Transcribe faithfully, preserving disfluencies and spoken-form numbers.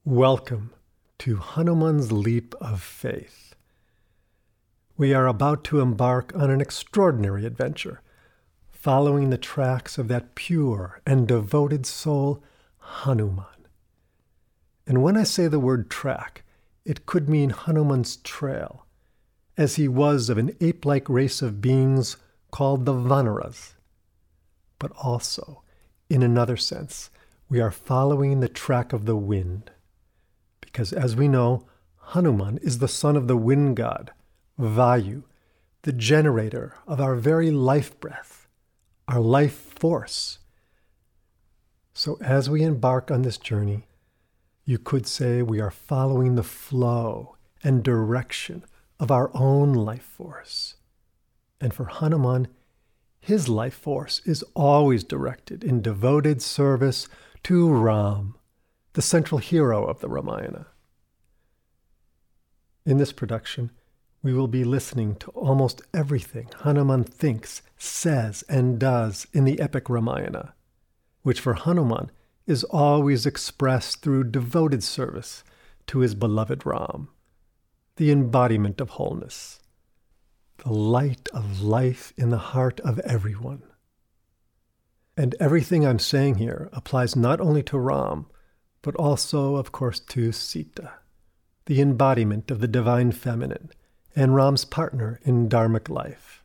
Welcome to Hanuman's Leap of Faith. We are about to embark on an extraordinary adventure, following the tracks of that pure and devoted soul, Hanuman. And when I say the word track, it could mean Hanuman's trail, as he was of an ape-like race of beings called the Vanaras. But also, in another sense, we are following the track of the wind. Because as we know, Hanuman is the son of the wind god, Vayu, the generator of our very life breath, our life force. So as we embark on this journey, you could say we are following the flow and direction of our own life force. And for Hanuman, his life force is always directed in devoted service to Ram, the central hero of the Ramayana. In this production, we will be listening to almost everything Hanuman thinks, says, and does in the epic Ramayana, which for Hanuman is always expressed through devoted service to his beloved Ram, the embodiment of wholeness, the light of life in the heart of everyone. And everything I'm saying here applies not only to Ram, but also, of course, to Sita, the embodiment of the divine feminine, and Ram's partner in dharmic life.